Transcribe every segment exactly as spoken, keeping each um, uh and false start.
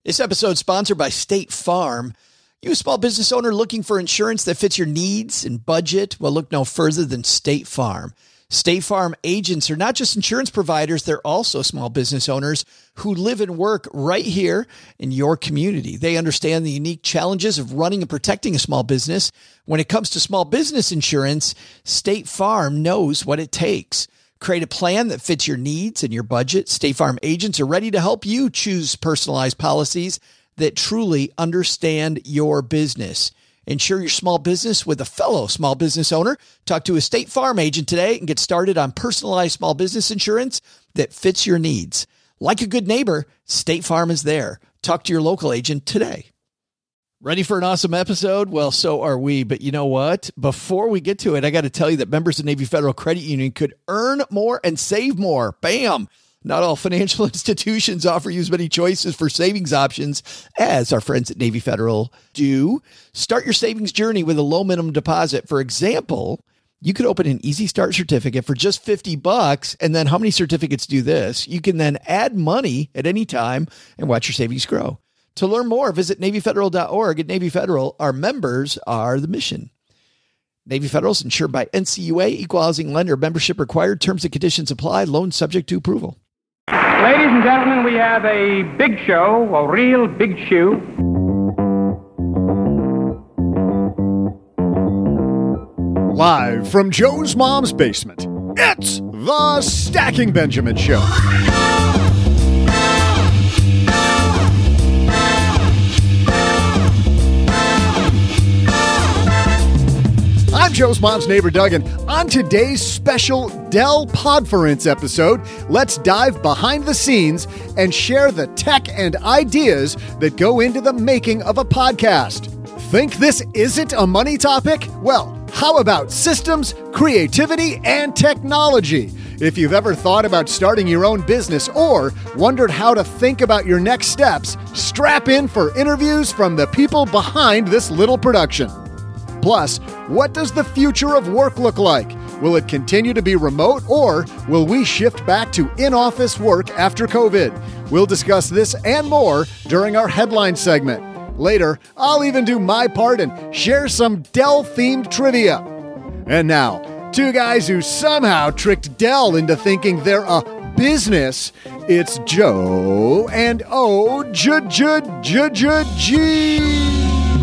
This episode is sponsored by State Farm. You a small business owner looking for insurance that fits your needs and budget? Well, look no further than State Farm. State Farm agents are not just insurance providers, they're also small business owners who live and work right here in your community. They understand the unique challenges of running and protecting a small business. When it comes to small business insurance, State Farm knows what it takes. Create a plan that fits your needs and your budget. State Farm agents are ready to help you choose personalized policies that truly understand your business. Insure your small business with a fellow small business owner. Talk to a State Farm agent today and get started on personalized small business insurance that fits your needs. Like a good neighbor, State Farm is there. Talk to your local agent today. Ready for an awesome episode? Well, so are we. But you know what? Before we get to it, I got to tell you that members of Navy Federal Credit Union could earn more and save more. Bam! Not all financial institutions offer you as many choices for savings options as our friends at Navy Federal do. Start your savings journey with a low minimum deposit. For example, you could open an Easy Start certificate for just fifty bucks. And then how many certificates do this? You can then add money at any time and watch your savings grow. To learn more, visit Navy Federal dot org. At Navy Federal, our members are the mission. Navy Federal is insured by N C U A, Equal Housing Lender. Membership required. Terms and conditions apply. Loan subject to approval. Ladies and gentlemen, we have a big show, a real big shoe. Live from Joe's mom's basement, it's the Stacking Benjamin Show. I'm Joe's mom's neighbor, Doug, and on today's special Dell Podference episode, let's dive behind the scenes and share the tech and ideas that go into the making of a podcast. Think this isn't a money topic? Well, how about systems, creativity, and technology? If you've ever thought about starting your own business or wondered how to think about your next steps, strap in for interviews from the people behind this little production. Plus, what does the future of work look like? Will it continue to be remote, or will we shift back to in-office work after COVID? We'll discuss this and more during our headline segment. Later, I'll even do my part and share some Dell-themed trivia. And now, two guys who somehow tricked Dell into thinking they're a business. It's Joe and O J J J J G.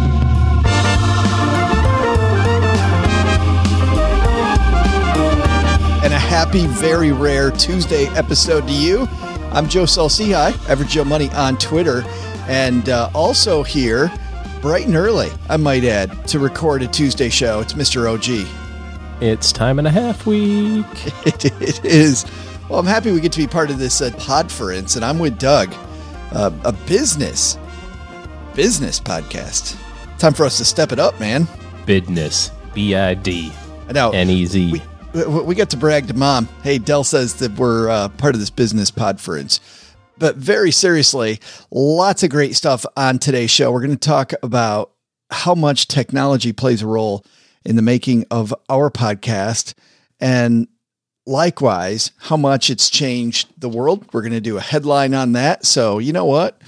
And a happy, very rare Tuesday episode to you. I'm Joe Saul-Sehy, Average Joe Money on Twitter, and uh, also here, bright and early, I might add, to record a Tuesday show. It's Mister O G. It's time and a half week. it, it is. Well, I'm happy we get to be part of this uh, Podference, and I'm with Doug, uh, a business, business podcast. Time for us to step it up, man. Business, B I D N E Z. We, we got to brag to Mom. Hey, Dell says that we're uh, part of this business Podference. But very seriously, lots of great stuff on today's show. We're going to talk about how much technology plays a role in the making of our podcast, and likewise, how much it's changed the world. We're going to do a headline on that. So you know what?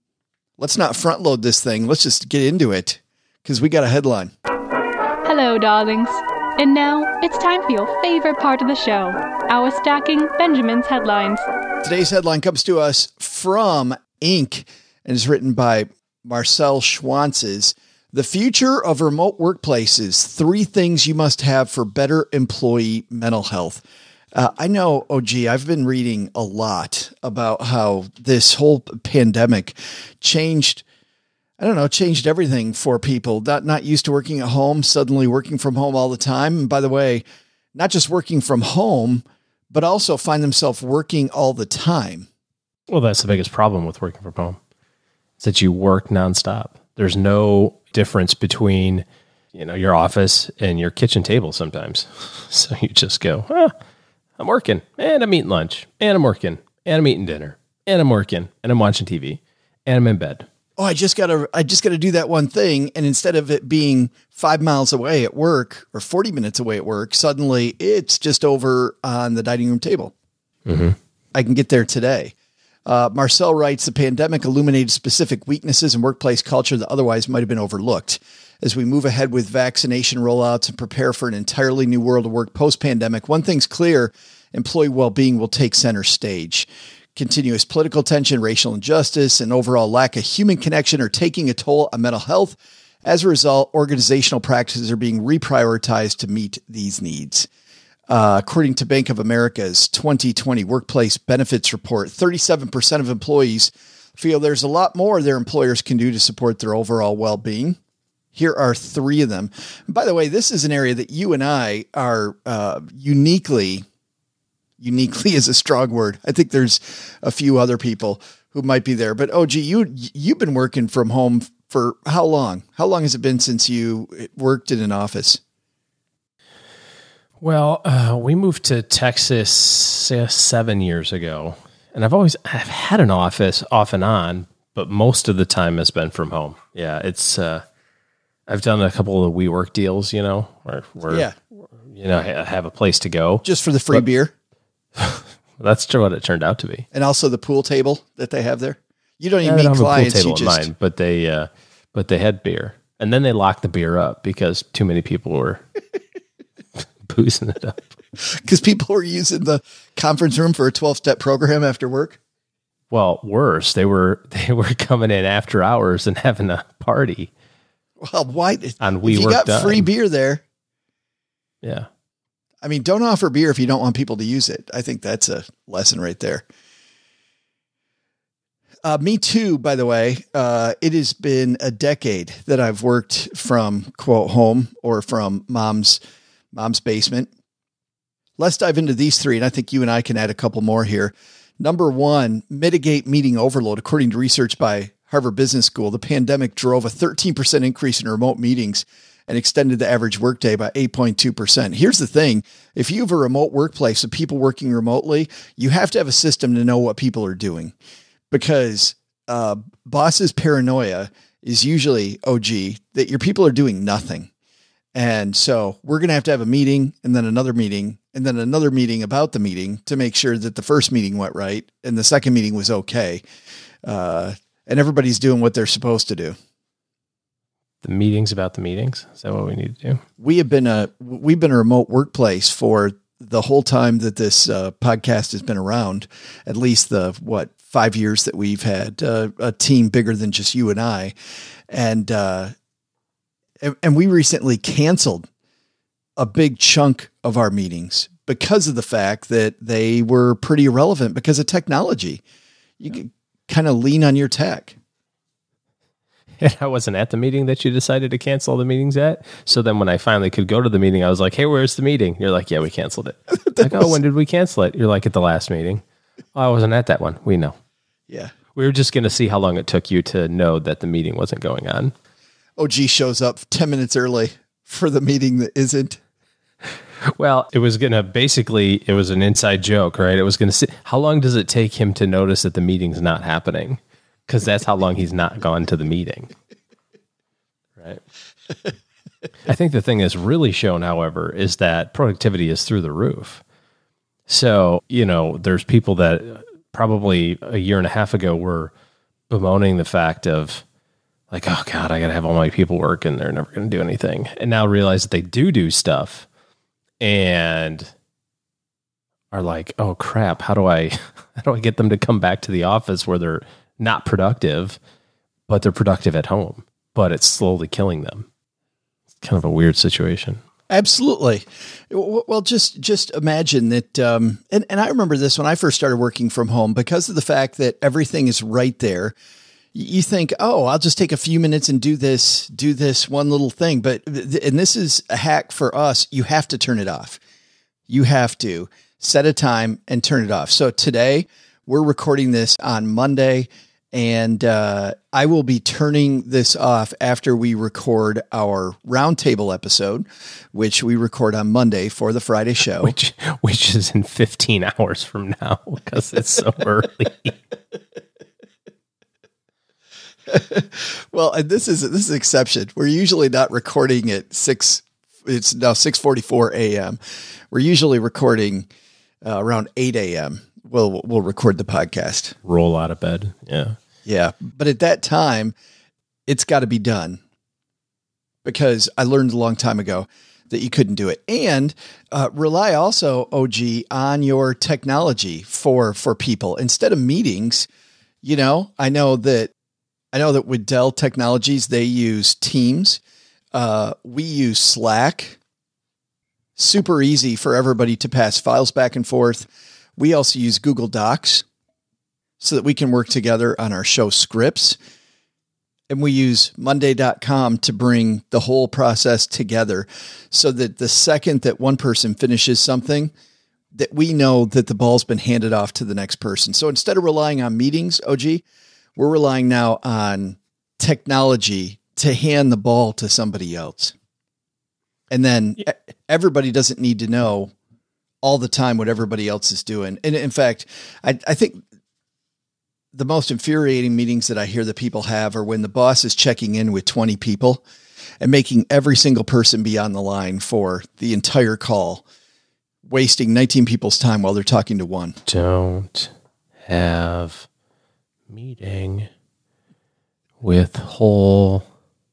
Let's not front load this thing. Let's just get into it because we got a headline. Hello, darlings. And now it's time for your favorite part of the show, our Stacking Benjamin's headlines. Today's headline comes to us from Inc and is written by Marcel Schwantzes. The future of remote workplaces, three things you must have for better employee mental health. Uh, I know, O G, I've been reading a lot about how this whole pandemic changed, I don't know, changed everything for people. Not, not used to working at home, suddenly working from home all the time. And by the way, not just working from home, but also find themselves working all the time. Well, that's the biggest problem with working from home. It's that you work nonstop. There's no difference between, you know, your office and your kitchen table sometimes. So you just go, ah, I'm working, and I'm eating lunch, and I'm working, and I'm eating dinner, and I'm working, and I'm watching T V, and I'm in bed. Oh, I just gotta, I just gotta do that one thing. And instead of it being five miles away at work or forty minutes away at work, suddenly it's just over on the dining room table. Mm-hmm. I can get there today. Uh, Marcel writes, the pandemic illuminated specific weaknesses in workplace culture that otherwise might have been overlooked. As we move ahead with vaccination rollouts and prepare for an entirely new world of work post-pandemic, one thing's clear, employee well-being will take center stage. Continuous political tension, racial injustice, and overall lack of human connection are taking a toll on mental health. As a result, organizational practices are being reprioritized to meet these needs. Uh, according to Bank of America's twenty twenty Workplace Benefits Report, thirty-seven percent of employees feel there's a lot more their employers can do to support their overall well-being. Here are three of them. And by the way, this is an area that you and I are uh, uniquely, uniquely is a strong word. I think there's a few other people who might be there. But, O G, you, you've been working from home for how long? How long has it been since you worked in an office? Well, uh, we moved to Texas uh, seven years ago. And I've always I've had an office off and on, but most of the time has been from home. Yeah, it's... Uh, I've done a couple of WeWork deals, you know, where, where yeah. you know, I have a place to go. Just for the free but, beer? That's true what it turned out to be. And also the pool table that they have there? You don't even yeah, meet clients. A pool you table just... at mine, but they, uh, but they had beer. And then they locked the beer up because too many people were boozing it up. Because people were using the conference room for a twelve-step program after work? Well, worse. They were, they were coming in after hours and having a party. Well, why? On if you got done. free beer there. Yeah. I mean, don't offer beer if you don't want people to use it. I think that's a lesson right there. Uh, me too, by the way. Uh, it has been a decade that I've worked from, quote, home or from mom's mom's basement. Let's dive into these three, and I think you and I can add a couple more here. Number one, mitigate meeting overload. According to research by Harvard Business School, the pandemic drove a thirteen percent increase in remote meetings and extended the average workday by eight point two percent. Here's the thing. If you have a remote workplace of people working remotely, you have to have a system to know what people are doing, because uh, boss's paranoia is usually, O G, that your people are doing nothing. And so we're going to have to have a meeting and then another meeting and then another meeting about the meeting to make sure that the first meeting went right and the second meeting was okay. Uh, And everybody's doing what they're supposed to do. The meetings about the meetings. Is that what we need to do? We have been a, we've been a remote workplace for the whole time that this uh, podcast has been around, at least the, what, five years that we've had uh, a team bigger than just you and I. And, uh, and, and we recently canceled a big chunk of our meetings because of the fact that they were pretty irrelevant because of technology. You could kind of lean on your tech. And I wasn't at the meeting that you decided to cancel the meetings at. So then when I finally could go to the meeting, I was like, hey, where's the meeting? You're like, yeah, we canceled it. Like, was... oh, when did we cancel it? You're like, at the last meeting. Oh, I wasn't at that one. We know. Yeah. We were just going to see how long it took you to know that the meeting wasn't going on. O G shows up ten minutes early for the meeting that isn't. Well, it was going to basically, it was an inside joke, right? It was going to see, how long does it take him to notice that the meeting's not happening? Because that's how long he's not gone to the meeting. Right. I think the thing that's really shown, however, is that productivity is through the roof. So, you know, there's people that probably a year and a half ago were bemoaning the fact of like, oh God, I got to have all my people work and they're never going to do anything. And now realize that they do do stuff and are like, oh crap, how do I, how do I get them to come back to the office where they're not productive, but they're productive at home, but it's slowly killing them. It's kind of a weird situation. Absolutely. Well, just, just imagine that. Um, and, and I remember this when I first started working from home, because of the fact that everything is right there. You think, oh, I'll just take a few minutes and do this, do this one little thing. But, and this is a hack for us. You have to turn it off. You have to set a time and turn it off. So today we're recording this on Monday, and uh, I will be turning this off after we record our roundtable episode, which we record on Monday for the Friday show. Which, which is in fifteen hours from now because it's so early. Well, and this is this is an exception. We're usually not recording at six. It's now six forty-four a.m. We're usually recording uh, around eight a.m. we'll we'll record the podcast. Roll out of bed. Yeah. Yeah. But at that time, it's got to be done, because I learned a long time ago that you couldn't do it. And uh, rely also, O G, on your technology for for people. Instead of meetings, you know, I know that I know that with Dell Technologies, they use Teams. Uh, we use Slack. Super easy for everybody to pass files back and forth. We also use Google Docs so that we can work together on our show scripts. And we use Monday dot com to bring the whole process together so that the second that one person finishes something, that we know that the ball's been handed off to the next person. So instead of relying on meetings, O G, we're relying now on technology to hand the ball to somebody else. And then yeah. everybody doesn't need to know all the time what everybody else is doing. And in fact, I, I think the most infuriating meetings that I hear that people have are when the boss is checking in with twenty people and making every single person be on the line for the entire call, wasting nineteen people's time while they're talking to one. Don't have meeting with whole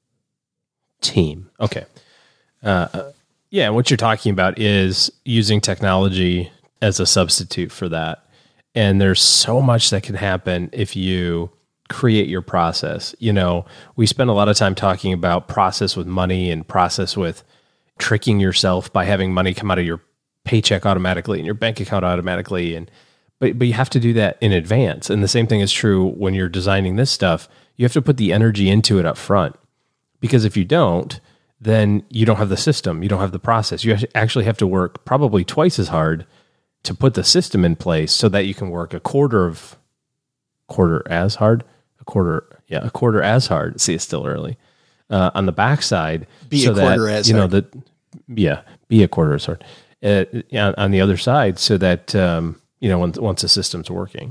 team. Okay. Uh, yeah. What you're talking about is using technology as a substitute for that. And there's so much that can happen if you create your process. You know, we spend a lot of time talking about process with money and process with tricking yourself by having money come out of your paycheck automatically and your bank account automatically. And, but, but you have to do that in advance. And the same thing is true when you're designing this stuff. You have to put the energy into it up front, because if you don't, then you don't have the system. You don't have the process. You actually have to work probably twice as hard to put the system in place so that you can work a quarter of quarter as hard, a quarter, yeah, a quarter as hard. See, it's still early uh, on the backside. Be so a quarter that, as you hard. know, that, yeah, be a quarter as hard uh, on the other side, so that um, you know, once once the system's working.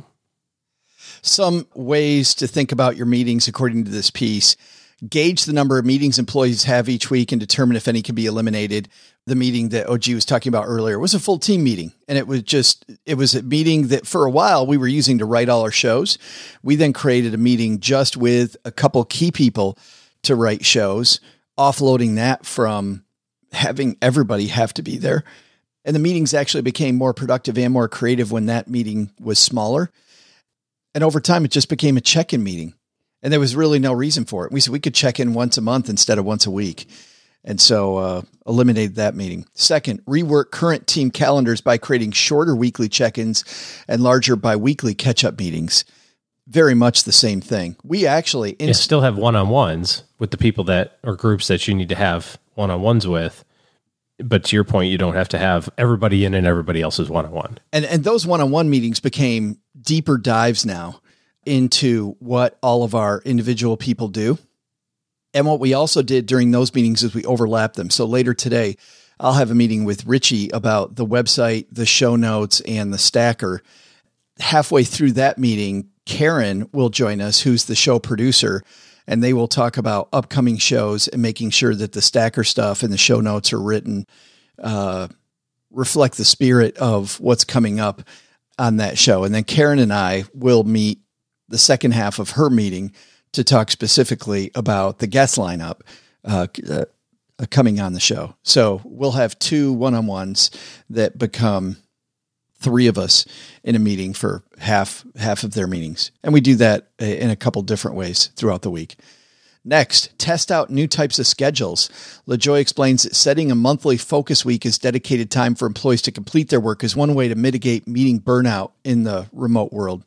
Some ways to think about your meetings according to this piece: gauge the number of meetings employees have each week and determine if any can be eliminated. The meeting that O G was talking about earlier was a full team meeting. And it was just, it was a meeting that for a while we were using to write all our shows. We then created a meeting just with a couple key people to write shows, offloading that from having everybody have to be there. And the meetings actually became more productive and more creative when that meeting was smaller. And over time, it just became a check-in meeting. And there was really no reason for it. We said we could check in once a month instead of once a week. And so uh, eliminated that meeting. Second, rework current team calendars by creating shorter weekly check-ins and larger biweekly catch-up meetings. Very much the same thing. We actually... You still have one-on-ones with the people that or groups that you need to have one-on-ones with. But to your point, you don't have to have everybody in and everybody else's one-on-one. And, and those one-on-one meetings became deeper dives now into what all of our individual people do. And what we also did during those meetings is we overlapped them. So later today, I'll have a meeting with Richie about the website, the show notes, and the stacker. Halfway through that meeting, Karen will join us, who's the show producer, and they will talk about upcoming shows and making sure that the stacker stuff and the show notes are written, uh, reflect the spirit of what's coming up on that show. And then Karen and I will meet the second half of her meeting to talk specifically about the guest lineup uh, uh, coming on the show. So we'll have two one-on-ones that become three of us in a meeting for half half of their meetings. And we do that in a couple different ways throughout the week. Next, test out new types of schedules. LaJoy explains that setting a monthly focus week as dedicated time for employees to complete their work is one way to mitigate meeting burnout in the remote world.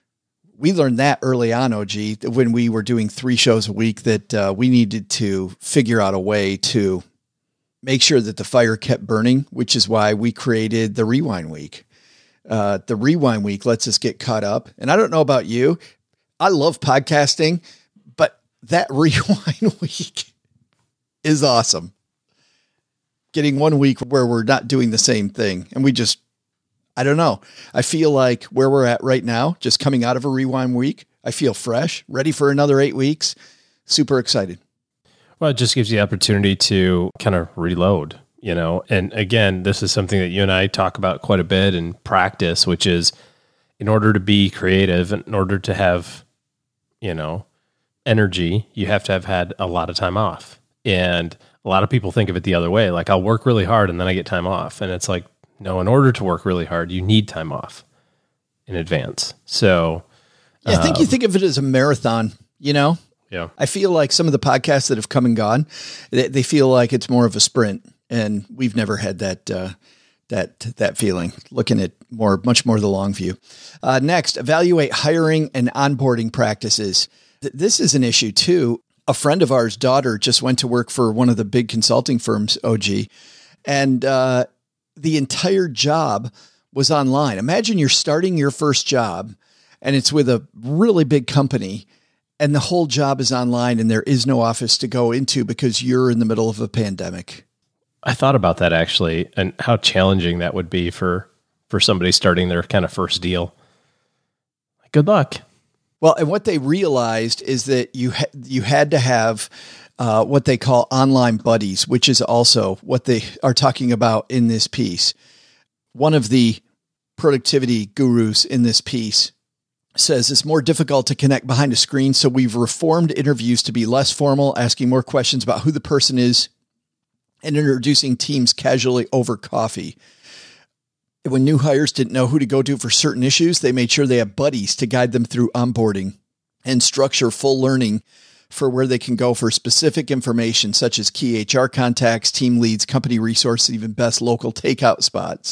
We learned that early on, O G, when we were doing three shows a week, that uh, we needed to figure out a way to make sure that the fire kept burning, which is why we created the Rewind Week. Uh, the Rewind Week lets us get caught up. And I don't know about you, I love podcasting, but that Rewind Week is awesome. Getting one week where we're not doing the same thing. And we just, I don't know. I feel like where we're at right now, just coming out of a Rewind Week, I feel fresh, ready for another eight weeks. Super excited. Well, it just gives you the opportunity to kind of reload, you know. And again, this is something that you and I talk about quite a bit in practice, which is in order to be creative, in order to have, you know, energy, you have to have had a lot of time off. And a lot of people think of it the other way. Like, I'll work really hard and then I get time off. And it's like, no, in order to work really hard, you need time off in advance. So yeah, I think um, you think of it as a marathon, you know? Yeah. I feel like some of the podcasts that have come and gone, they, they feel like it's more of a sprint. And we've never had that, uh, that, that feeling, looking at more, much more the long view. Uh, next, evaluate hiring and onboarding practices. Th- this is an issue too. A friend of ours' daughter just went to work for one of the big consulting firms, O G, and uh, the entire job was online. Imagine you're starting your first job and it's with a really big company and the whole job is online and there is no office to go into because you're in the middle of a pandemic. I thought about that actually, and how challenging that would be for, for somebody starting their kind of first deal. Good luck. Well, and what they realized is that you ha- you had to have uh, what they call online buddies, which is also what they are talking about in this piece. One of the productivity gurus in this piece says it's more difficult to connect behind a screen, so we've reformed interviews to be less formal, asking more questions about who the person is, and introducing teams casually over coffee. When new hires didn't know who to go to for certain issues, they made sure they have buddies to guide them through onboarding and structure full learning for where they can go for specific information, such as key H R contacts, team leads, company resources, even best local takeout spots.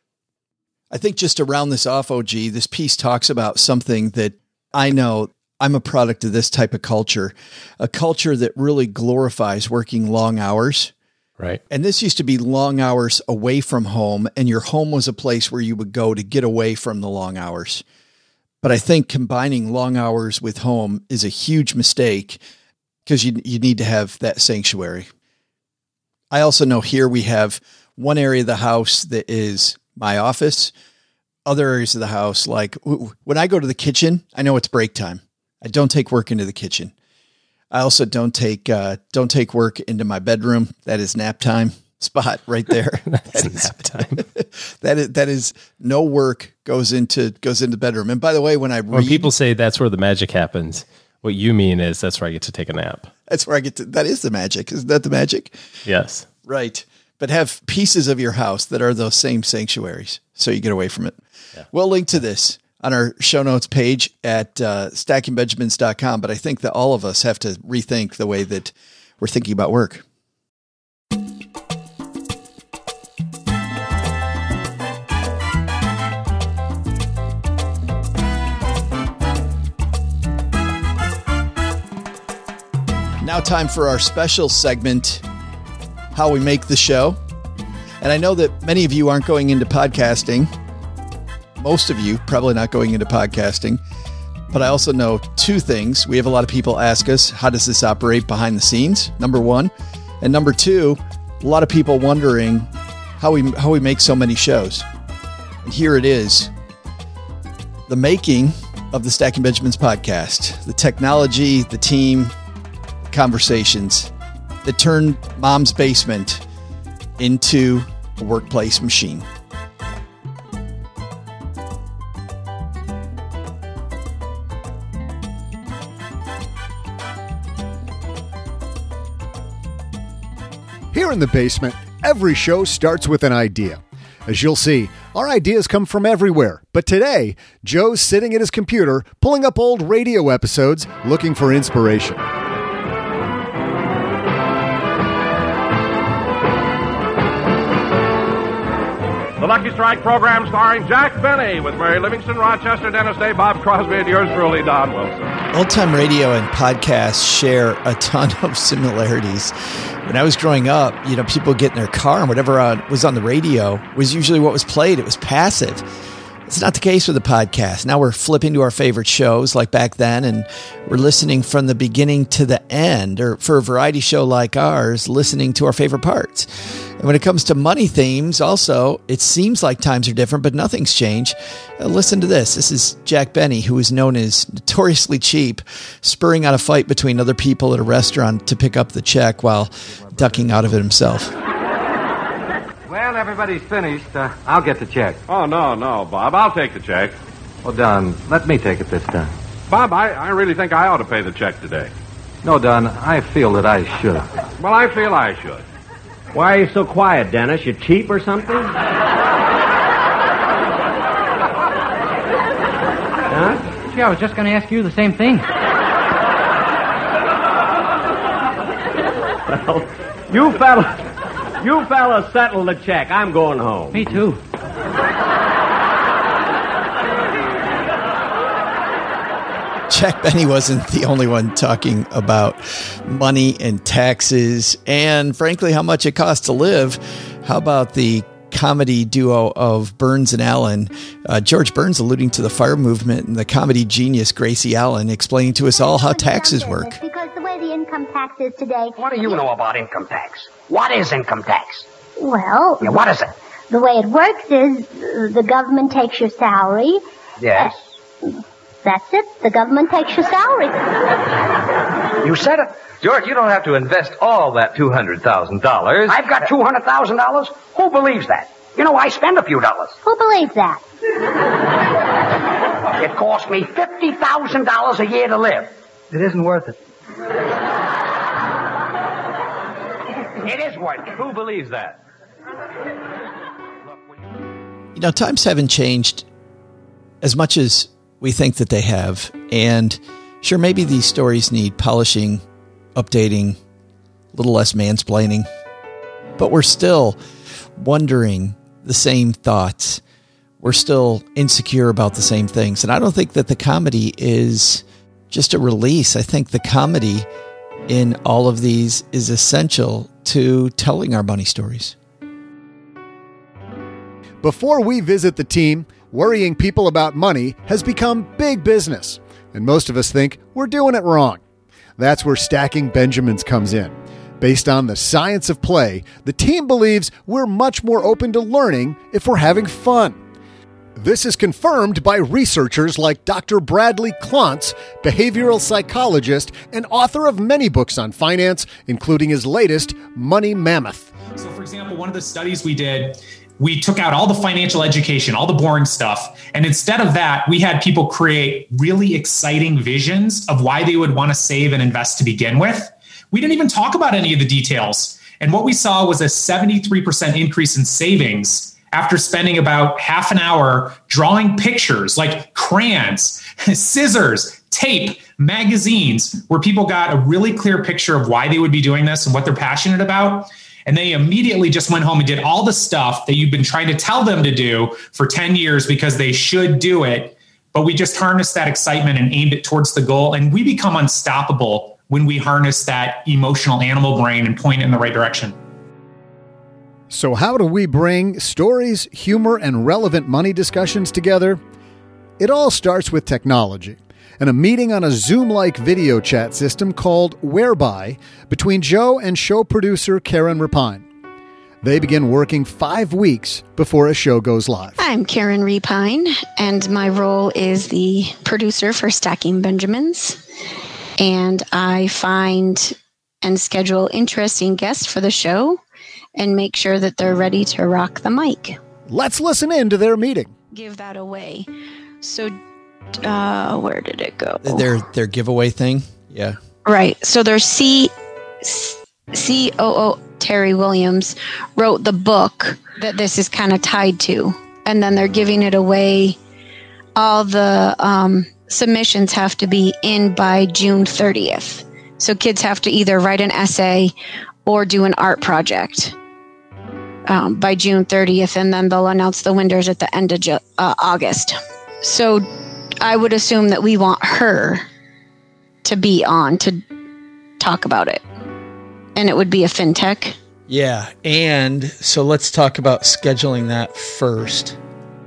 I think just to round this off, O G, this piece talks about something that I know I'm a product of this type of culture, a culture that really glorifies working long hours. Right. And this used to be long hours away from home, and your home was a place where you would go to get away from the long hours. But I think combining long hours with home is a huge mistake because you you need to have that sanctuary. I also know here we have one area of the house that is my office, other areas of the house. Like when I go to the kitchen, I know it's break time. I don't take work into the kitchen. I also don't take uh, don't take work into my bedroom. That is nap time spot right there. That's that is, nap time. that is that is no work goes into goes into bedroom. And by the way, when I read, when people say that's where the magic happens, what you mean is that's where I get to take a nap. That's where I get to. That is the magic. Isn't that the magic? Yes. Right. But have pieces of your house that are those same sanctuaries, so you get away from it. Yeah. We'll link to this on our show notes page at uh, stacking benjamins dot com. But I think that all of us have to rethink the way that we're thinking about work. Now time for our special segment, How We Make the Show. And I know that many of you aren't going into podcasting. Most of you probably not going into podcasting, but I also know two things. We have a lot of people ask us, how does this operate behind the scenes? Number one. And number two, a lot of people wondering how we, how we make so many shows. And here it is, the making of the Stacking Benjamins podcast, the technology, the team, the conversations that turned mom's basement into a workplace machine. Here in the basement, every show starts with an idea. As you'll see, our ideas come from everywhere. But today, Joe's sitting at his computer, pulling up old radio episodes, looking for inspiration. The Lucky Strike program starring Jack Benny with Mary Livingston, Rochester, Dennis Day, Bob Crosby, and yours truly, Don Wilson. Old-time radio and podcasts share a ton of similarities. When I was growing up, you know, people get in their car and whatever uh, was on the radio was usually what was played. It was passive. It's not the case with the podcast. Now we're flipping to our favorite shows like back then, and we're listening from the beginning to the end, or for a variety show like ours, listening to our favorite parts. And when it comes to money themes, also, it seems like times are different, but nothing's changed. Uh, listen to this. This is Jack Benny, who is known as Notoriously Cheap, spurring out a fight between other people at a restaurant to pick up the check while ducking out of it himself. Well, everybody's finished. Uh, I'll get the check. Oh, no, no, Bob. I'll take the check. Oh, Don, let me take it this time. Bob, I, I really think I ought to pay the check today. No, Don, I feel that I should. Well, I feel I should. Why are you so quiet, Dennis? You cheap or something? Huh? Gee, I was just going to ask you the same thing. Well, you fella, you fellas settle the check. I'm going home. Me too. Jack Benny wasn't the only one talking about money and taxes and, frankly, how much it costs to live. How about the comedy duo of Burns and Allen? Uh, George Burns alluding to the fire movement and the comedy genius Gracie Allen explaining to us all how taxes work. Because the way the income tax is today... What do you know about income tax? What is income tax? Well... Yeah, what is it? The way it works is uh, the government takes your salary. Yes. Uh, That's it. The government takes your salary. You said it. George, you don't have to invest all that two hundred thousand dollars. I've got two hundred thousand dollars? Who believes that? You know, I spend a few dollars. Who believes that? It costs me fifty thousand dollars a year to live. It isn't worth it. It is worth it. Who believes that? You know, times haven't changed as much as we think that they have. And sure, maybe these stories need polishing, updating, a little less mansplaining. But we're still wondering the same thoughts. We're still insecure about the same things. And I don't think that the comedy is just a release. I think the comedy in all of these is essential to telling our money stories. Before we visit the team, worrying people about money has become big business, and most of us think we're doing it wrong. That's where Stacking Benjamins comes in. Based on the science of play, the team believes we're much more open to learning if we're having fun. This is confirmed by researchers like Doctor Bradley Klontz, behavioral psychologist and author of many books on finance, including his latest, Money Mammoth. So, for example, one of the studies we did, we took out all the financial education, all the boring stuff. And instead of that, we had people create really exciting visions of why they would want to save and invest to begin with. We didn't even talk about any of the details. And what we saw was a seventy-three percent increase in savings after spending about half an hour drawing pictures like crayons, scissors, tape, magazines, where people got a really clear picture of why they would be doing this and what they're passionate about. And they immediately just went home and did all the stuff that you've been trying to tell them to do for ten years because they should do it. But we just harnessed that excitement and aimed it towards the goal. And we become unstoppable when we harness that emotional animal brain and point it in the right direction. So how do we bring stories, humor, and relevant money discussions together? It all starts with technology and a meeting on a Zoom-like video chat system called Whereby between Joe and show producer Karen Rapine. They begin working five weeks before a show goes live. I'm Karen Rapine, and my role is the producer for Stacking Benjamins. And I find and schedule interesting guests for the show and make sure that they're ready to rock the mic. Let's listen in to their meeting. Give that away. So Uh, where did it go? Their their giveaway thing? Yeah. Right. So their C, C O O Terry Williams wrote the book that this is kind of tied to. And then they're giving it away. All the um, submissions have to be in by June thirtieth. So kids have to either write an essay or do an art project um, by June thirtieth. And then they'll announce the winners at the end of Ju- uh, August. So I would assume that we want her to be on to talk about it. And it would be a fintech. Yeah. And so let's talk about scheduling that first.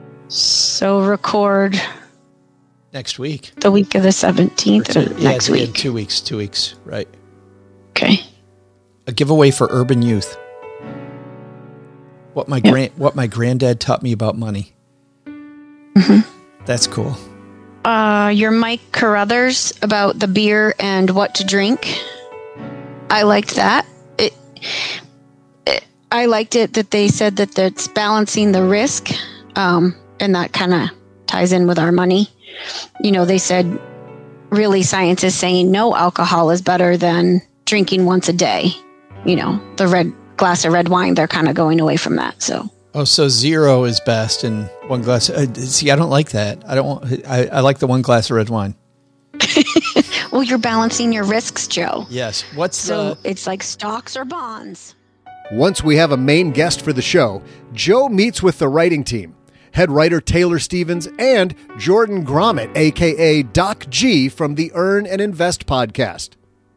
So record next week. The week of the seventeenth or, or yeah, next week. Two weeks, two weeks, right. Okay. A giveaway for urban youth. What my yep. grand what my granddad taught me about money. Mm-hmm. That's cool. Uh, your Mike Carruthers about the beer and what to drink. I liked that. It, it, I liked it that they said that it's balancing the risk, um, and that kind of ties in with our money. You know, they said really science is saying no alcohol is better than drinking once a day. You know, the red glass of red wine, they're kind of going away from that. So. Oh, so zero is best and one glass. Uh, see, I don't like that. I don't want, I, I like the one glass of red wine. Well, you're balancing your risks, Joe. Yes. What's so the... it's like stocks or bonds. Once we have a main guest for the show, Joe meets with the writing team, head writer Taylor Stevens and Jordan Grommet, a k a. Doc G from the Earn and Invest podcast.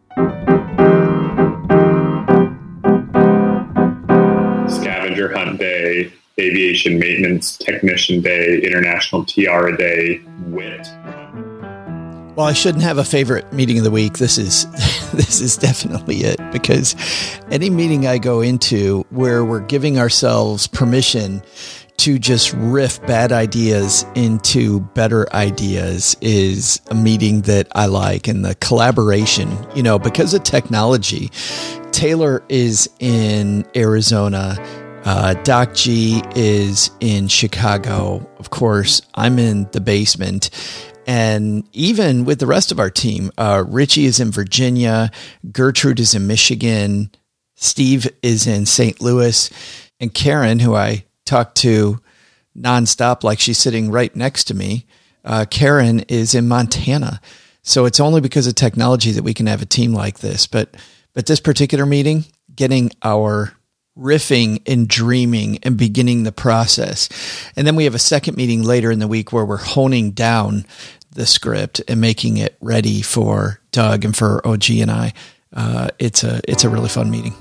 Scavenger Hunt Day, Aviation Maintenance Technician Day, International Tiara Day, W I T. Well, I shouldn't have a favorite meeting of the week. This is this is definitely it, because any meeting I go into where we're giving ourselves permission to just riff bad ideas into better ideas is a meeting that I like. And the collaboration, you know, because of technology, Taylor is in Arizona. Uh, Doc G is in Chicago. Of course, I'm in the basement. And even with the rest of our team, uh, Richie is in Virginia, Gertrude is in Michigan, Steve is in Saint Louis, and Karen, who I talk to nonstop like she's sitting right next to me, uh, Karen is in Montana. So it's only because of technology that we can have a team like this. But but this particular meeting, getting our riffing and dreaming and beginning the process. And then we have a second meeting later in the week where we're honing down the script and making it ready for Doug and for O G and I. Uh, it's a it's a really fun meeting.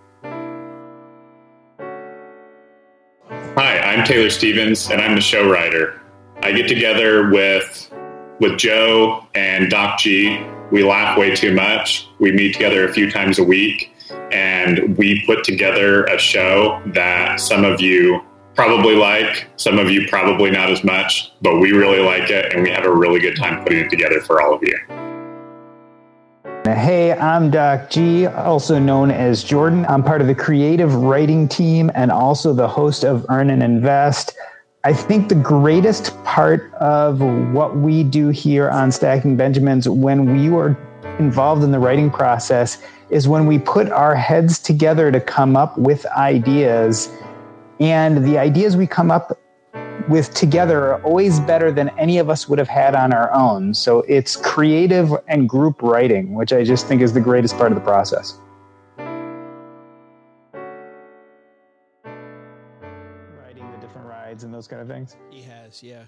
Hi, I'm Taylor Stevens, and I'm the show writer. I get together with with Joe and Doc G. We laugh way too much. We meet together a few times a week. And we put together a show that some of you probably like, some of you probably not as much, but we really like it, and we have a really good time putting it together for all of you. Hey, I'm Doc G, also known as Jordan. I'm part of the creative writing team and also the host of Earn and Invest. I think the greatest part of what we do here on Stacking Benjamins when we are involved in the writing process is when we put our heads together to come up with ideas, and the ideas we come up with together are always better than any of us would have had on our own. So it's creative and group writing, which I just think is the greatest part of the process. Writing the different rides and those kind of things. He has, yeah.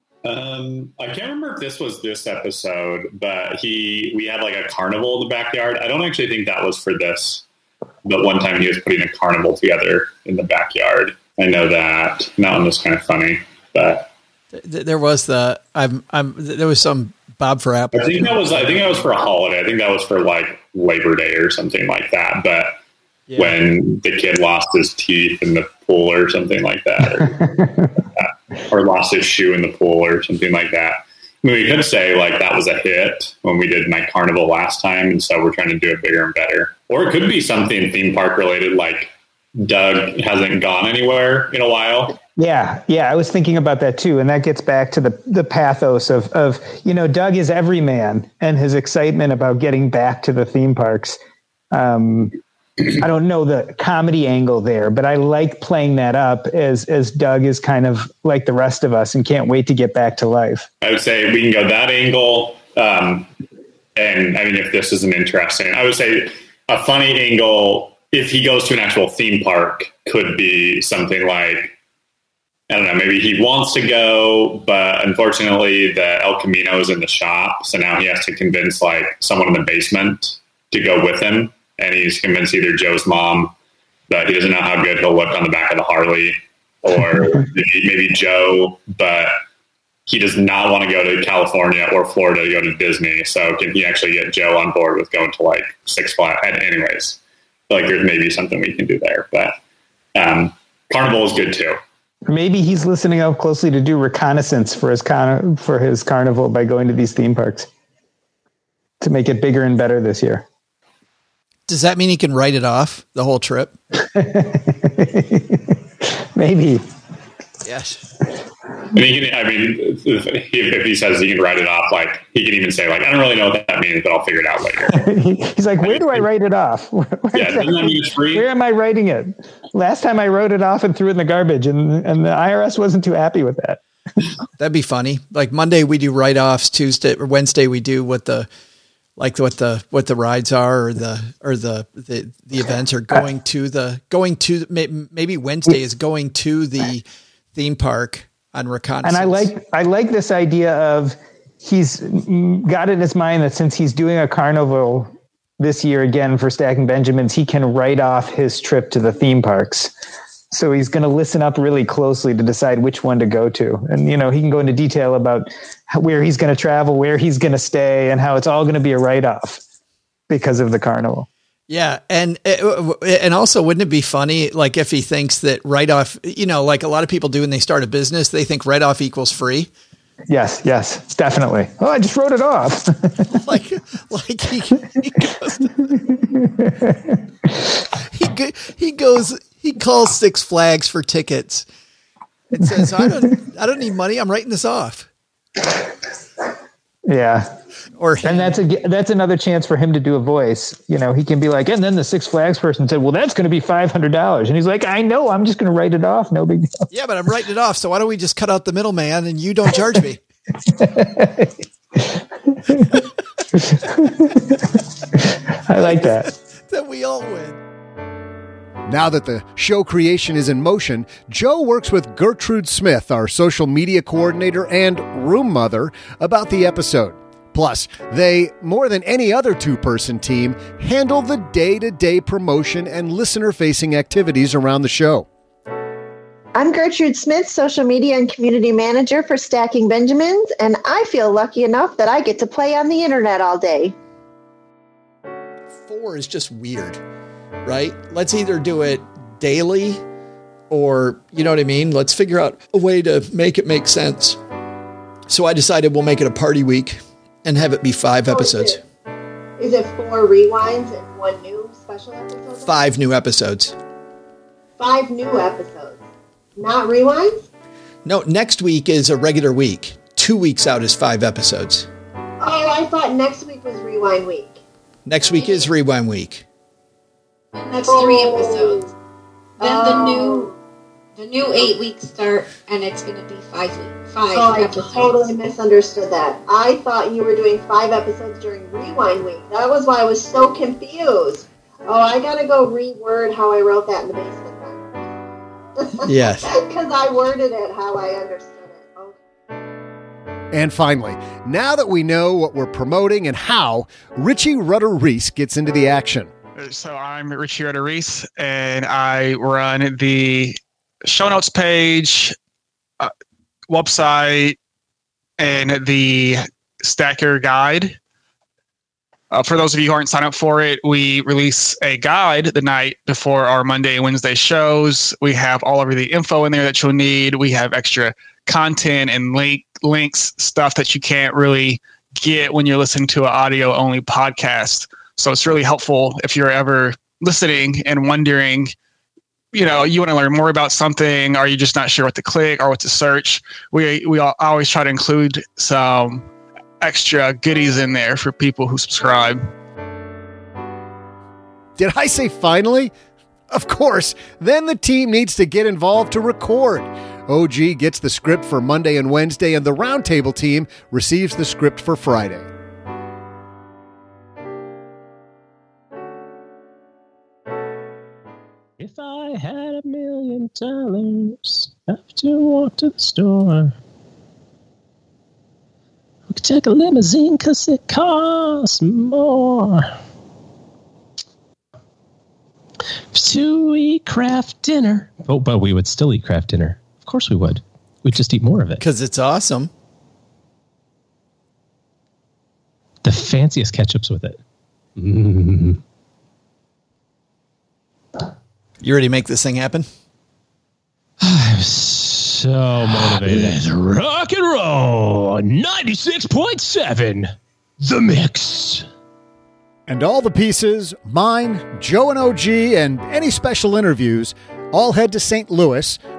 Um, I can't remember if this was this episode, but he we had like a carnival in the backyard. I don't actually think that was for this, but one time he was putting a carnival together in the backyard. I know that. That one was kind of funny, but there was the I'm I'm there was some Bob for Apple. I think that was I think that was for a holiday. I think that was for like Labor Day or something like that. But yeah. When the kid lost his teeth in the pool or something like that. Or, or lost his shoe in the pool or something like that. I mean, we could say like that was a hit when we did Night Carnival last time, and so we're trying to do it bigger and better. Or it could be something theme park related, like Doug hasn't gone anywhere in a while. Yeah, yeah, I was thinking about that too, and that gets back to the the pathos of of you know Doug is everyman and his excitement about getting back to the theme parks. Um, I don't know the comedy angle there, but I like playing that up as as Doug is kind of like the rest of us and can't wait to get back to life. I would say we can go that angle. Um, and I mean, if this isn't interesting, I would say a funny angle, if he goes to an actual theme park, could be something like, I don't know, maybe he wants to go, but unfortunately the El Camino is in the shop. So now he has to convince like someone in the basement to go with him. And he's convinced either Joe's mom that he doesn't know how good he'll look on the back of the Harley, or maybe, maybe Joe, but he does not want to go to California or Florida to go to Disney. So can he actually get Joe on board with going to like Six Flags? Anyways, like there's maybe something we can do there, but um, Carnival is good too. Maybe he's listening up closely to do reconnaissance for his con- for his carnival by going to these theme parks to make it bigger and better this year. Does that mean he can write it off the whole trip? Maybe. Yes. And he can, I mean, if, if he says he can write it off, like he can even say, like, I don't really know what that means, but I'll figure it out later. He's like, where do I write it off? Where, yeah, doesn't that mean it's free? Where am I writing it? Last time I wrote it off and threw it in the garbage, and, and the I R S wasn't too happy with that. That'd be funny. Like Monday we do write-offs, Tuesday or Wednesday we do what the like what the what the rides are or the or the the, the events are going to the going to maybe Wednesday is going to the theme park on reconnaissance. And I like I like this idea of he's got it in his mind that since he's doing a carnival this year again for Stacking Benjamins, he can write off his trip to the theme parks. So he's going to listen up really closely to decide which one to go to. And, you know, he can go into detail about where he's going to travel, where he's going to stay, and how it's all going to be a write-off because of the carnival. Yeah. And, and also, wouldn't it be funny, like if he thinks that write-off, you know, like a lot of people do when they start a business, they think write-off equals free. Yes, yes, definitely. Oh, I just wrote it off. like, like he, he goes, he, he goes, he calls Six Flags for tickets. It says, I don't, I don't need money. I'm writing this off. Yeah. Or and that's a, that's another chance for him to do a voice. You know, he can be like, and then the Six Flags person said, well, that's going to be five hundred dollars. And he's like, I know, I'm just going to write it off. No big deal. Yeah, but I'm writing it off. So why don't we just cut out the middleman and you don't charge me? I like that. Then we all win. Now that the show creation is in motion, Joe works with Gertrude Smith, our social media coordinator and room mother, about the episode. Plus, they, more than any other two-person team, handle the day-to-day promotion and listener-facing activities around the show. I'm Gertrude Smith, social media and community manager for Stacking Benjamins, and I feel lucky enough that I get to play on the internet all day. Four is just weird, right? Let's either do it daily or, you know what I mean? Let's figure out a way to make it make sense. So I decided we'll make it a party week and have it be five oh, episodes. Is it, is it four rewinds and one new special episode? Five new episodes. Five new episodes. Not rewinds? No, next week is a regular week. Two weeks out is five episodes. Oh, I thought next week was rewind week. Next week is rewind week. Next three episodes. Then oh. the new the new eight weeks start, and it's going to be five weeks. Five oh, episodes. I totally misunderstood that. I thought you were doing five episodes during rewind week. That was why I was so confused. Oh, I got to go reword how I wrote that in the basement. Yes. Because I worded it how I understood it. Okay. And finally, now that we know what we're promoting and how, Richie Rutter-Reese gets into the action. So I'm Richie Rutter-Reese, and I run the show notes page, uh, website, and the Stacker Guide. Uh, for those of you who aren't signed up for it, we release a guide the night before our Monday and Wednesday shows. We have all of the info in there that you'll need. We have extra content and link links, stuff that you can't really get when you're listening to an audio-only podcast. So it's really helpful if you're ever listening and wondering, you know, you want to learn more about something, or you're just not sure what to click or what to search. We we all, always try to include some extra goodies in there for people who subscribe. Did I say finally? Of course. Then the team needs to get involved to record. O G gets the script for Monday and Wednesday, and the roundtable team receives the script for Friday. If I had a million dollars, I have to walk to the store. We could take a limousine because it costs more. To eat craft dinner. Oh, but we would still eat craft dinner. Of course we would. We'd just eat more of it. Because it's awesome. The fanciest ketchups with it. Mm. You ready to make this thing happen? I'm so motivated. Rock and roll. ninety-six point seven. The Mix. And all the pieces, mine, Joe and O G, and any special interviews, all head to Saint Louis,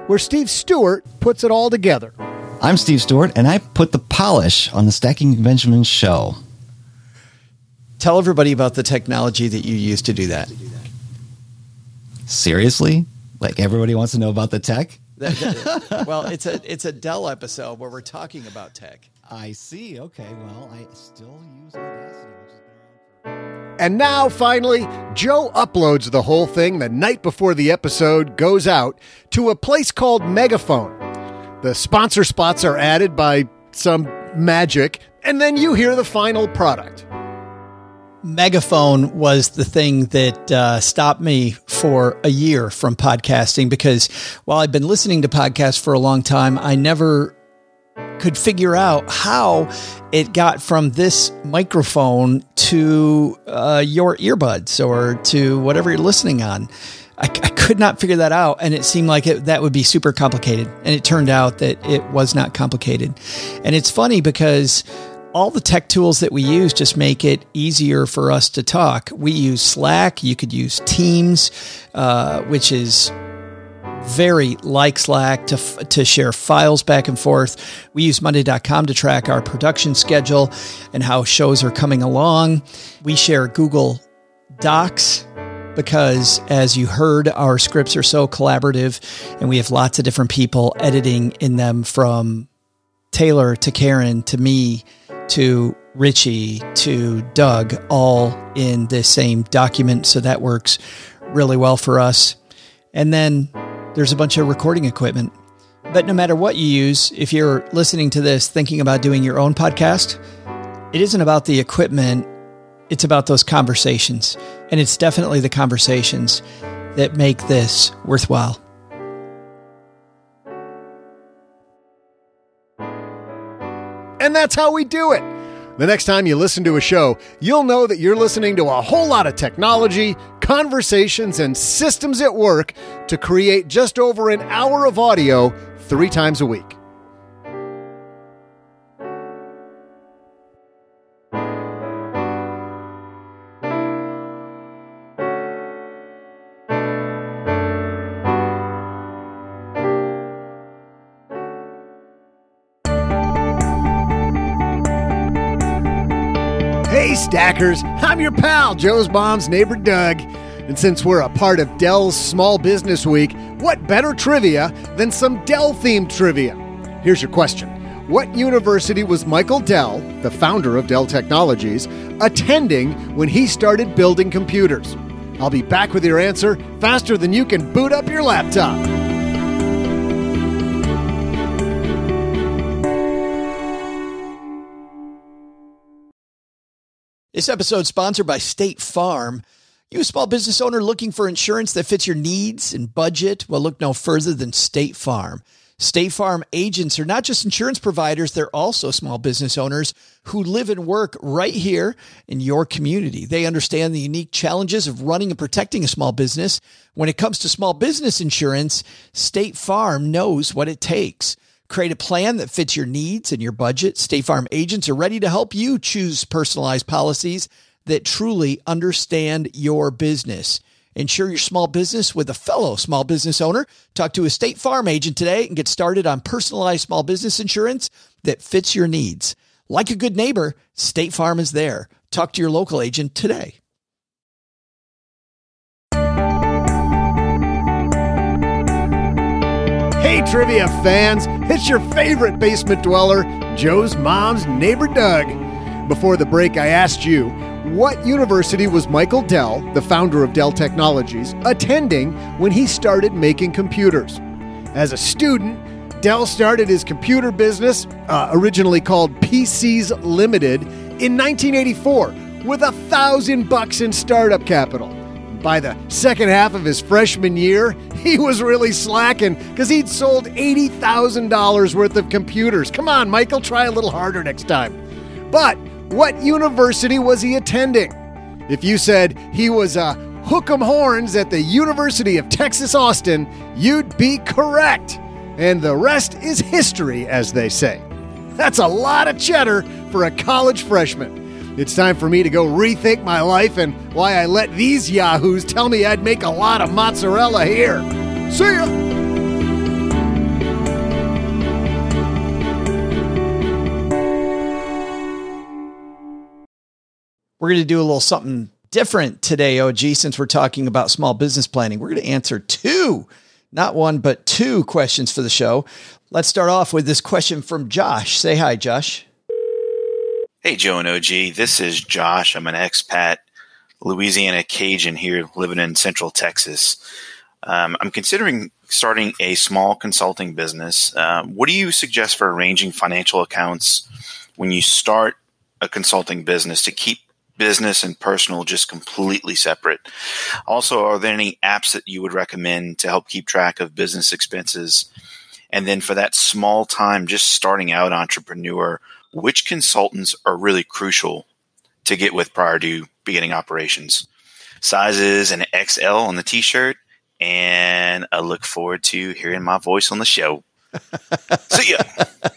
where Steve Stewart puts it all together. I'm Steve Stewart, and I put the polish on the Stacking Benjamins show. Tell everybody about the technology that you use to do that. Seriously? Like everybody wants to know about the tech? Well, it's a it's a Dell episode where we're talking about tech. I see. Okay. Well, I still use Audacity, which has been around for... And now, finally, Joe uploads the whole thing the night before the episode goes out to a place called Megaphone. The sponsor spots are added by some magic, and then you hear the final product. Megaphone was the thing that uh, stopped me for a year from podcasting, because while I've been listening to podcasts for a long time, I never could figure out how it got from this microphone to uh, your earbuds or to whatever you're listening on. I, I could not figure that out, and it seemed like it, that would be super complicated. And it turned out that it was not complicated. And it's funny because all the tech tools that we use just make it easier for us to talk. We use Slack. You could use Teams, uh, which is very like Slack to to share files back and forth. We use Monday dot com to track our production schedule and how shows are coming along. We share Google Docs because, as you heard, our scripts are so collaborative, and we have lots of different people editing in them, from Taylor to Karen to me to Richie to Doug, all in the same document. So that works really well for us. And then there's a bunch of recording equipment. But no matter what you use, if you're listening to this thinking about doing your own podcast, it isn't about the equipment. It's about those conversations. And it's definitely the conversations that make this worthwhile. And that's how we do it. The next time you listen to a show, you'll know that you're listening to a whole lot of technology, conversations, and systems at work to create just over an hour of audio three times a week. Hey, Stackers, I'm your pal, Joe's mom's neighbor, Doug. And since we're a part of Dell's Small Business Week, what better trivia than some Dell-themed trivia? Here's your question. What university was Michael Dell, the founder of Dell Technologies, attending when he started building computers? I'll be back with your answer faster than you can boot up your laptop. This episode is sponsored by State Farm. You, a small business owner looking for insurance that fits your needs and budget? Well, look no further than State Farm. State Farm agents are not just insurance providers, they're also small business owners who live and work right here in your community. They understand the unique challenges of running and protecting a small business. When it comes to small business insurance, State Farm knows what it takes. Create a plan that fits your needs and your budget. State Farm agents are ready to help you choose personalized policies that truly understand your business. Insure your small business with a fellow small business owner. Talk to a State Farm agent today and get started on personalized small business insurance that fits your needs. Like a good neighbor, State Farm is there. Talk to your local agent today. Hey, trivia fans, it's your favorite basement dweller, Joe's mom's neighbor, Doug. Before the break, I asked you, what university was Michael Dell, the founder of Dell Technologies, attending when he started making computers? As a student, Dell started his computer business, uh, originally called P Cs Limited, in nineteen eighty-four with a thousand bucks in startup capital. By the second half of his freshman year, he was really slacking because he'd sold eighty thousand dollars worth of computers. Come on, Michael, try a little harder next time. But what university was he attending? If you said he was a hook 'em horns at the University of Texas, Austin, you'd be correct. And the rest is history, as they say. That's a lot of cheddar for a college freshman. It's time for me to go rethink my life and why I let these yahoos tell me I'd make a lot of mozzarella here. See ya! We're going to do a little something different today, O G, since we're talking about small business planning. We're going to answer two, not one, but two questions for the show. Let's start off with this question from Josh. Say hi, Josh. Hey, Joe and O G. This is Josh. I'm an expat, Louisiana Cajun here living in Central Texas. Um, I'm considering starting a small consulting business. Um, what do you suggest for arranging financial accounts when you start a consulting business to keep business and personal just completely separate? Also, are there any apps that you would recommend to help keep track of business expenses? And then for that small time, just starting out entrepreneur, which consultants are really crucial to get with prior to beginning operations? Sizes and X L on the t-shirt. And I look forward to hearing my voice on the show. See ya.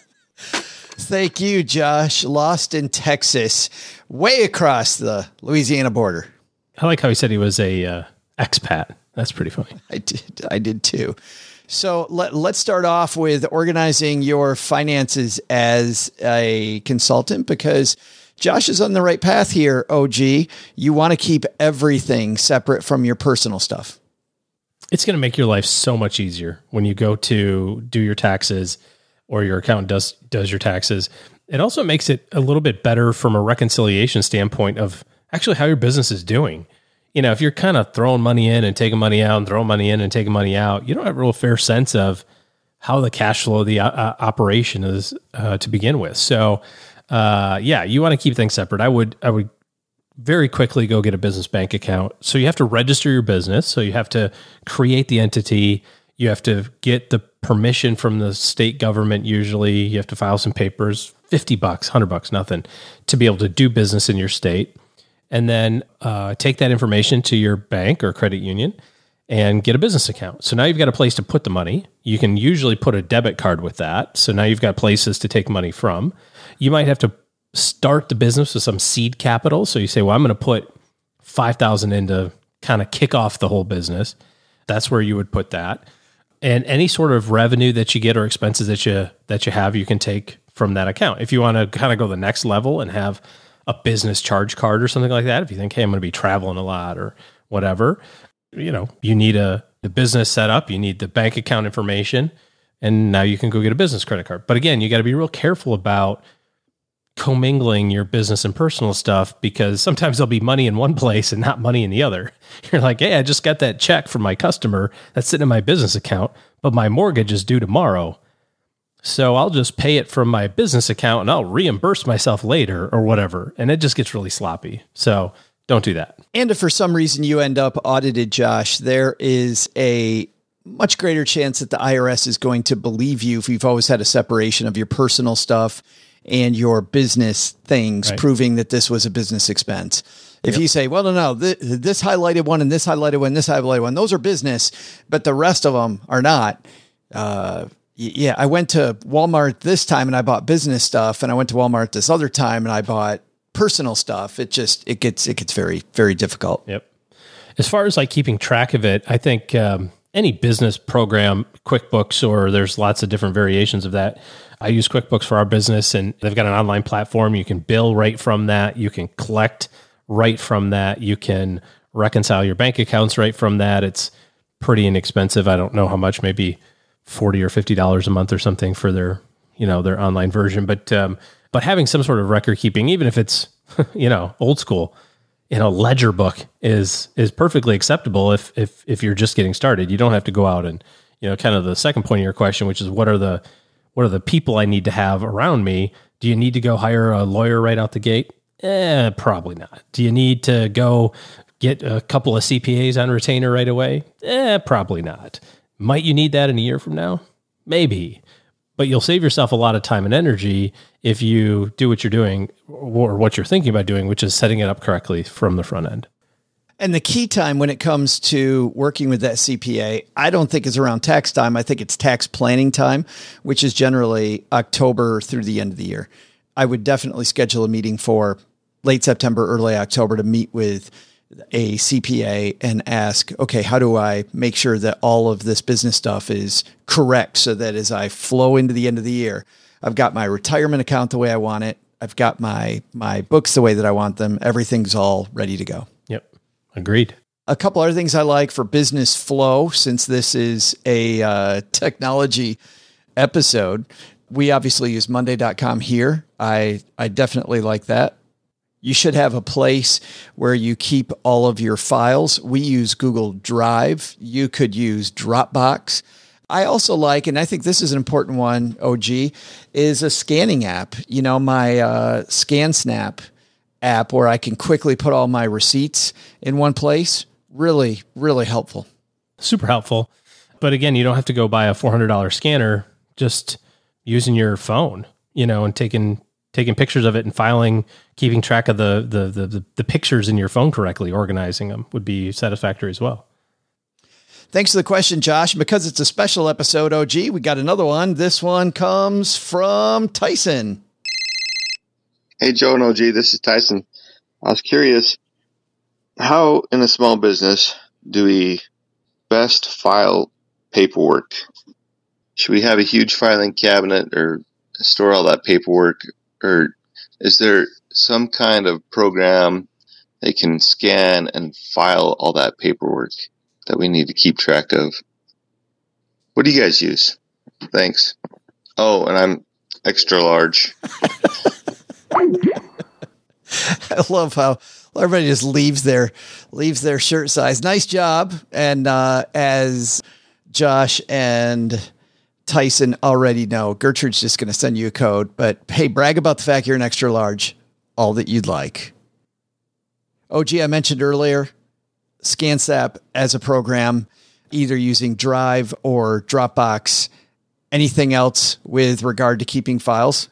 Thank you, Josh. Lost in Texas, way across the Louisiana border. I like how he said he was a uh, expat. That's pretty funny. I did. I did too. So let, let's start off with organizing your finances as a consultant, because Josh is on the right path here, O G. You want to keep everything separate from your personal stuff. It's going to make your life so much easier when you go to do your taxes or your accountant does does your taxes. It also makes it a little bit better from a reconciliation standpoint of actually how your business is doing. You know, if you're kind of throwing money in and taking money out and throwing money in and taking money out, you don't have a real fair sense of how the cash flow of the uh, operation is uh, to begin with. So, uh, yeah, you want to keep things separate. I would, I would very quickly go get a business bank account. So you have to register your business. So you have to create the entity. You have to get the permission from the state government. Usually you have to file some papers, fifty bucks, one hundred bucks, nothing, to be able to do business in your state. And then uh, take that information to your bank or credit union and get a business account. So now you've got a place to put the money. You can usually put a debit card with that. So now you've got places to take money from. You might have to start the business with some seed capital. So you say, well, I'm going to put five thousand dollars in to kind of kick off the whole business. That's where you would put that. And any sort of revenue that you get or expenses that you that you have, you can take from that account. If you want to kind of go the next level and have a business charge card or something like that, if you think, hey, I'm going to be traveling a lot or whatever, you know, you need a the business set up, you need the bank account information, and now you can go get a business credit card. But again, you got to be real careful about commingling your business and personal stuff, because sometimes there'll be money in one place and not money in the other. You're like, hey, I just got that check from my customer that's sitting in my business account, but my mortgage is due tomorrow. So I'll just pay it from my business account and I'll reimburse myself later or whatever. And it just gets really sloppy. So don't do that. And if for some reason you end up audited, Josh, there is a much greater chance that the I R S is going to believe you if you've always had a separation of your personal stuff and your business things, right, proving that this was a business expense. If yep. you say, well, no, no, this, this highlighted one and this highlighted one, this highlighted one, those are business, but the rest of them are not. Uh, yeah, I went to Walmart this time and I bought business stuff, and I went to Walmart this other time and I bought personal stuff. It just, it gets, it gets very, very difficult. Yep. As far as like keeping track of it, I think um, any business program, QuickBooks, or there's lots of different variations of that. I use QuickBooks for our business, and they've got an online platform. You can bill right from that. You can collect right from that. You can reconcile your bank accounts right from that. It's pretty inexpensive. I don't know how much, maybe forty or fifty dollars a month or something for their, you know, their online version. But, um, but having some sort of record keeping, even if it's, you know, old school, you know, ledger book is, is perfectly acceptable if, if, if you're just getting started. You don't have to go out and, you know, kind of the second point of your question, which is what are the, what are the people I need to have around me? Do you need to go hire a lawyer right out the gate? Eh, probably not. Do you need to go get a couple of C P As on retainer right away? Eh, probably not. Might you need that in a year from now? Maybe. But you'll save yourself a lot of time and energy if you do what you're doing or what you're thinking about doing, which is setting it up correctly from the front end. And the key time when it comes to working with that C P A, I don't think is around tax time. I think it's tax planning time, which is generally October through the end of the year. I would definitely schedule a meeting for late September, early October to meet with a C P A and ask, okay, how do I make sure that all of this business stuff is correct so that as I flow into the end of the year, I've got my retirement account the way I want it. I've got my, my books the way that I want them. Everything's all ready to go. Yep. Agreed. A couple other things I like for business flow, since this is a uh, technology episode. We obviously use monday dot com here. I, I definitely like that. You should have a place where you keep all of your files. We use Google Drive. You could use Dropbox. I also like, and I think this is an important one, O G, is a scanning app. You know, my uh, ScanSnap app where I can quickly put all my receipts in one place. Really, really helpful. Super helpful. But again, you don't have to go buy a four hundred dollars scanner, just using your phone, you know, and taking taking pictures of it and filing, keeping track of the the the, the, the pictures in your phone correctly, organizing them would be satisfactory as well. Thanks for the question, Josh. Because it's a special episode, O G, we got another one. This one comes from Tyson. Hey, Joe and O G, this is Tyson. I was curious, how in a small business do we best file paperwork? Should we have a huge filing cabinet or store all that paperwork? Or is there some kind of program that can scan and file all that paperwork that we need to keep track of? What do you guys use? Thanks. Oh, and I'm extra large. I love how everybody just leaves their leaves their shirt size. Nice job. And uh, as Josh and Tyson already know, Gertrude's just going to send you a code. But hey, brag about the fact you're an extra large, all that you'd like. O G, I mentioned earlier, ScanSnap as a program, either using Drive or Dropbox. Anything else with regard to keeping files?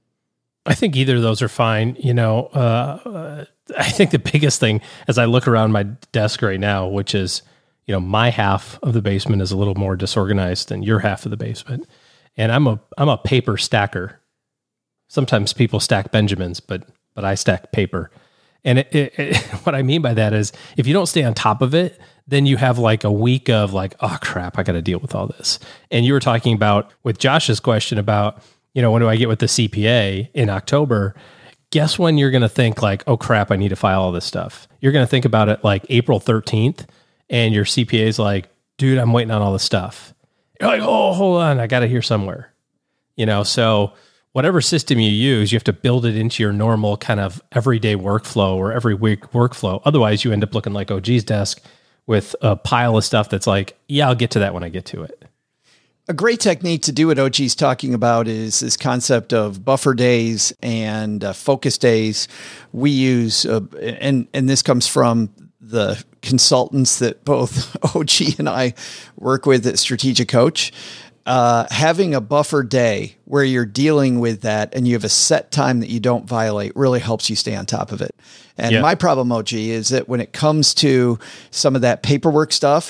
I think either of those are fine. You know, uh, uh, I think the biggest thing as I look around my desk right now, which is, you know, my half of the basement is a little more disorganized than your half of the basement. And I'm a, I'm a paper stacker. Sometimes people stack Benjamins, but, but I stack paper. And it, it, it, what I mean by that is if you don't stay on top of it, then you have like a week of like, oh crap, I got to deal with all this. And you were talking about with Josh's question about, you know, when do I get with the C P A in October? Guess when you're going to think like, oh crap, I need to file all this stuff. You're going to think about it like April thirteenth and your C P A is like, dude, I'm waiting on all this stuff. You're like, oh, hold on. I got it here somewhere, you know? So whatever system you use, you have to build it into your normal kind of everyday workflow or every week workflow. Otherwise you end up looking like O G's desk with a pile of stuff that's like, yeah, I'll get to that when I get to it. A great technique to do what O G's talking about is this concept of buffer days and uh, focus days. We use, uh, and, and this comes from the consultants that both O G and I work with at Strategic Coach. Uh, having a buffer day where you're dealing with that and you have a set time that you don't violate really helps you stay on top of it. And yeah. My problem, O G, is that when it comes to some of that paperwork stuff,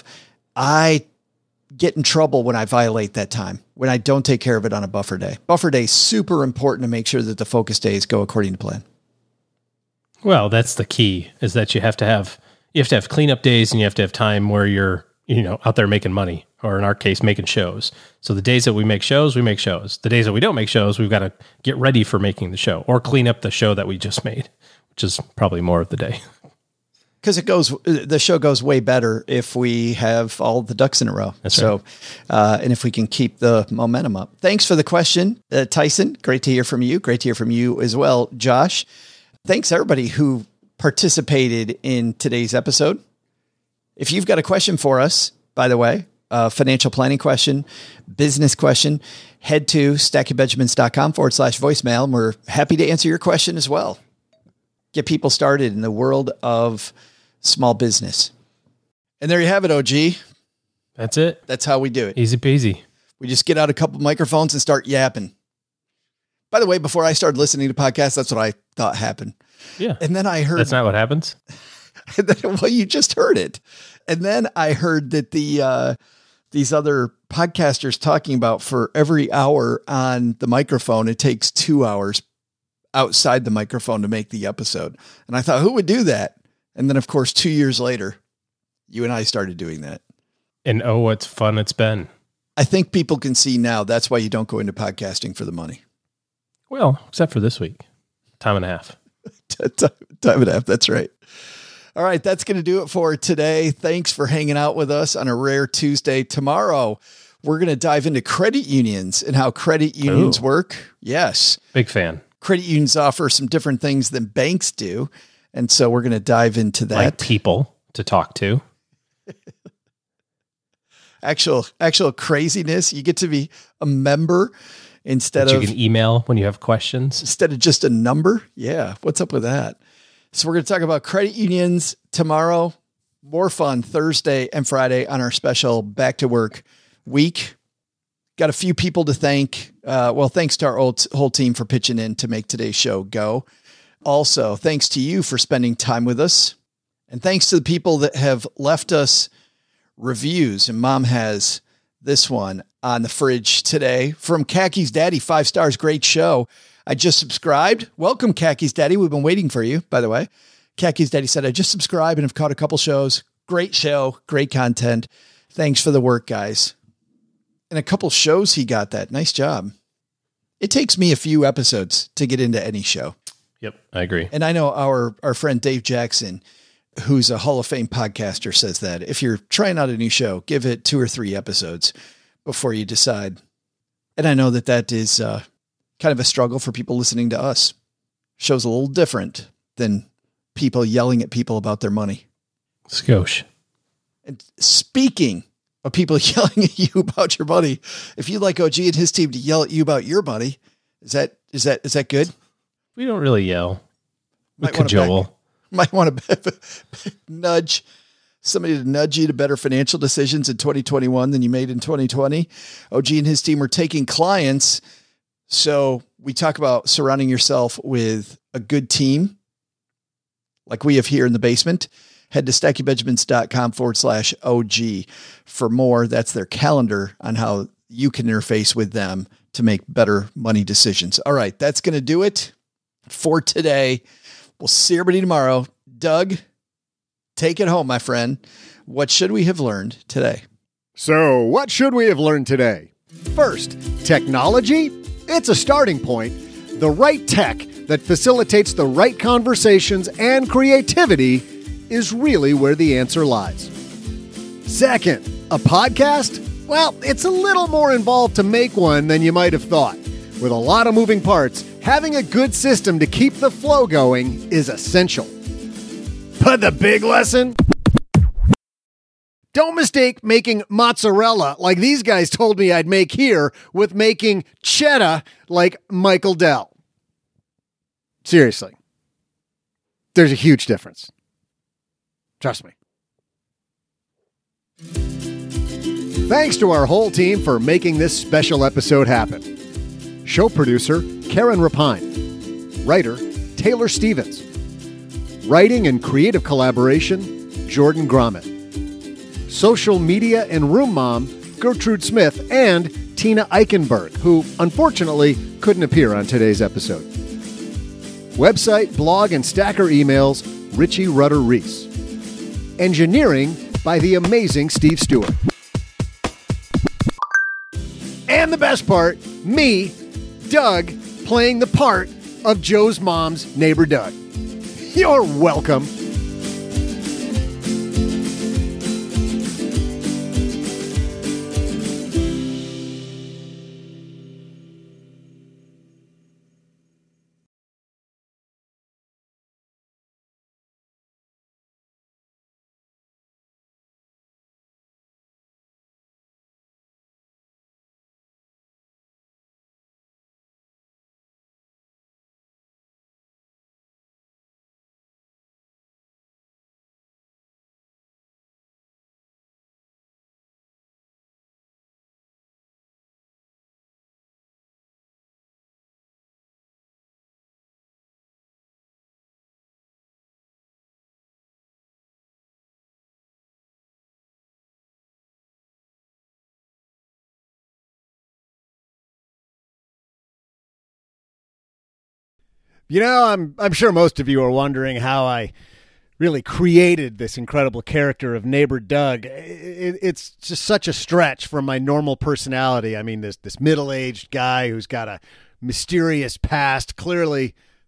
I get in trouble when I violate that time, when I don't take care of it on a buffer day. Buffer day is super important to make sure that the focus days go according to plan. Well, that's the key, is that you have to have, you have to have cleanup days and you have to have time where you're, you know, out there making money, or in our case, making shows. So the days that we make shows, we make shows. The days that we don't make shows, we've got to get ready for making the show or clean up the show that we just made, which is probably more of the day. Because it goes, the show goes way better if we have all the ducks in a row. That's so, right. uh, and if we can keep the momentum up. Thanks for the question, uh, Tyson. Great to hear from you. Great to hear from you as well, Josh. Thanks everybody who participated in today's episode. If you've got a question for us, by the way, a financial planning question, business question, head to stackingbenjamins.com forward slash voicemail. And we're happy to answer your question as well. Get people started in the world of small business. And there you have it, O G. That's it. That's how we do it. Easy peasy. We just get out a couple microphones and start yapping. By the way, before I started listening to podcasts, that's what I thought happened. Yeah. And then I heard... That's not what happens? And then, well, you just heard it. And then I heard that the uh, these other podcasters talking about for every hour on the microphone, it takes two hours outside the microphone to make the episode. And I thought, who would do that? And then, of course, two years later, you and I started doing that. And oh, what fun it's been. I think people can see now that's why you don't go into podcasting for the money. Well, except for this week. Time and a half. time, time and a half. That's right. All right. That's going to do it for today. Thanks for hanging out with us on a rare Tuesday. Tomorrow, we're going to dive into credit unions and how credit unions Ooh. work. Yes. Big fan. Credit unions offer some different things than banks do. And so we're going to dive into that. Like people to talk to. Actual, actual craziness. You get to be a member instead that of you can email when you have questions instead of just a number. Yeah. What's up with that? So we're going to talk about credit unions tomorrow. More fun Thursday and Friday on our special back to work week. Got a few people to thank. Uh, well, thanks to our whole, whole team for pitching in to make today's show go. Also, thanks to you for spending time with us. And thanks to the people that have left us reviews. And Mom has this one on the fridge today from Khakis Daddy. Five stars. Great show. I just subscribed. Welcome, Khakis Daddy. We've been waiting for you, by the way. Khakis Daddy said, I just subscribed and have caught a couple shows. Great show. Great content. Thanks for the work, guys. And a couple shows he got that. Nice job. It takes me a few episodes to get into any show. Yep, I agree. And I know our, our friend Dave Jackson, who's a Hall of Fame podcaster, says that if you're trying out a new show, give it two or three episodes before you decide. And I know that that is uh, kind of a struggle for people listening to us. Show's a little different than people yelling at people about their money. Skosh. And speaking of people yelling at you about your money, if you'd like O G and his team to yell at you about your money, is that is that is that good? We don't really yell. We Might want to cajole. back, might want to nudge somebody to nudge you to better financial decisions in twenty twenty-one than you made in twenty twenty. O G and his team are taking clients. So we talk about surrounding yourself with a good team like we have here in the basement. Head to stackybenjamins.com forward slash OG for more. That's their calendar on how you can interface with them to make better money decisions. All right. That's going to do it for today. We'll see everybody tomorrow. Doug, take it home, my friend. What should we have learned today? So what should we have learned today? First, technology, it's a starting point. The right tech that facilitates the right conversations and creativity is really where the answer lies. Second, a podcast? Well, it's a little more involved to make one than you might have thought. With a lot of moving parts, having a good system to keep the flow going is essential. But the big lesson? Don't mistake making mozzarella like these guys told me I'd make here with making cheddar like Michael Dell. Seriously. There's a huge difference. Trust me. Thanks to our whole team for making this special episode happen. Show producer, Karen Rapine. Writer, Taylor Stevens. Writing and creative collaboration, Jordan Gromit. Social media and room mom, Gertrude Smith, and Tina Eichenberg, who unfortunately couldn't appear on today's episode. Website, blog, and stacker emails, Richie Rudder Reese. Engineering by the amazing Steve Stewart. And the best part, me, Doug, playing the part of Joe's mom's neighbor Doug. You're welcome. You know, I'm I'm sure most of you are wondering how I really created this incredible character of Neighbor Doug. It, it's just such a stretch from my normal personality. I mean, this this middle-aged guy who's got a mysterious past, clearly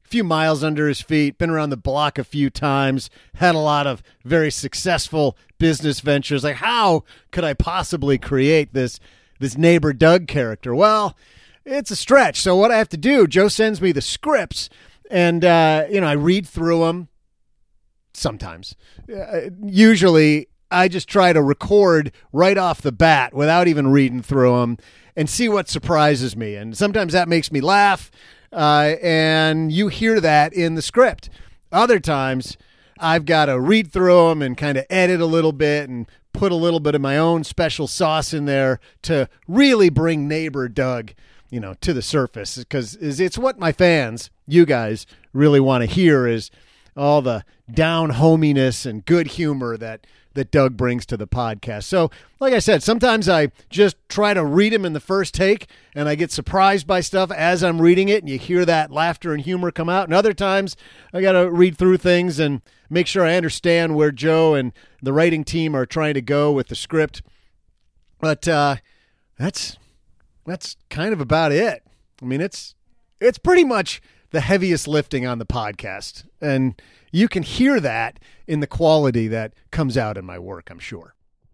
few miles under his feet, been around the block a few times, had a lot of very successful business ventures. Like, how could I possibly create this this neighbor Doug character? Well, it's a stretch. So what I have to do, Joe sends me the scripts, and uh, you know, I read through them. Sometimes, uh, usually, I just try to record right off the bat without even reading through them and see what surprises me. And sometimes that makes me laugh, uh, and you hear that in the script. Other times, I've got to read through them and kind of edit a little bit and put a little bit of my own special sauce in there to really bring neighbor Doug, you know, to the surface, because it's what my fans, you guys, really want to hear is all the down hominess and good humor that, that Doug brings to the podcast. So, like I said, sometimes I just try to read him in the first take, and I get surprised by stuff as I'm reading it, and you hear that laughter and humor come out. And other times, I got to read through things and make sure I understand where Joe and the writing team are trying to go with the script. But uh, that's that's kind of about it. I mean, it's it's pretty much the heaviest lifting on the podcast. And you can hear that in the quality that comes out in my work, I'm sure.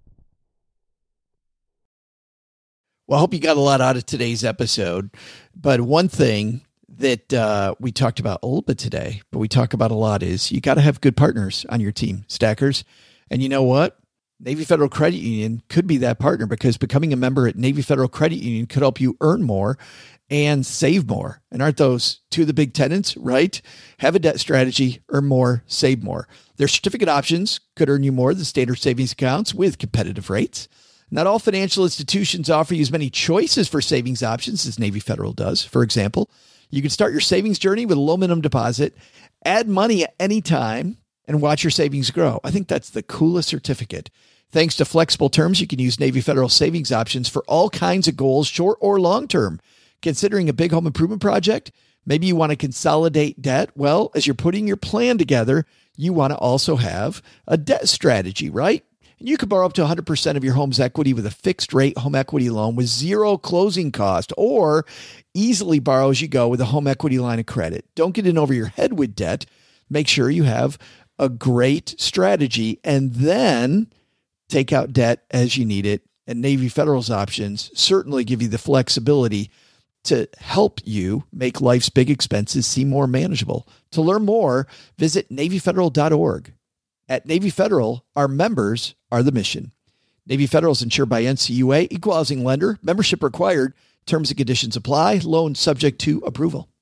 Well, I hope you got a lot out of today's episode. But one thing that uh, we talked about a little bit today, but we talk about a lot, is you got to have good partners on your team, stackers. And you know what? Navy Federal Credit Union could be that partner, because becoming a member at Navy Federal Credit Union could help you earn more and save more. And aren't those two of the big tenets, right? Have a debt strategy, earn more, save more. Their certificate options could earn you more than standard savings accounts with competitive rates. Not all financial institutions offer you as many choices for savings options as Navy Federal does. For example, you can start your savings journey with a low minimum deposit, add money at any time, and watch your savings grow. I think that's the coolest certificate. Thanks to flexible terms, you can use Navy Federal savings options for all kinds of goals, short or long term. Considering a big home improvement project, maybe you want to consolidate debt. Well, as you're putting your plan together, you want to also have a debt strategy, right? And you can borrow up to one hundred percent of your home's equity with a fixed rate home equity loan with zero closing cost, or easily borrow as you go with a home equity line of credit. Don't get in over your head with debt. Make sure you have a great strategy, and then take out debt as you need it. And Navy Federal's options certainly give you the flexibility to help you make life's big expenses seem more manageable. To learn more, visit Navy Federal dot org. At Navy Federal, our members are the mission. Navy Federal is insured by N C U A, equal housing lender, membership required, terms and conditions apply, loan subject to approval.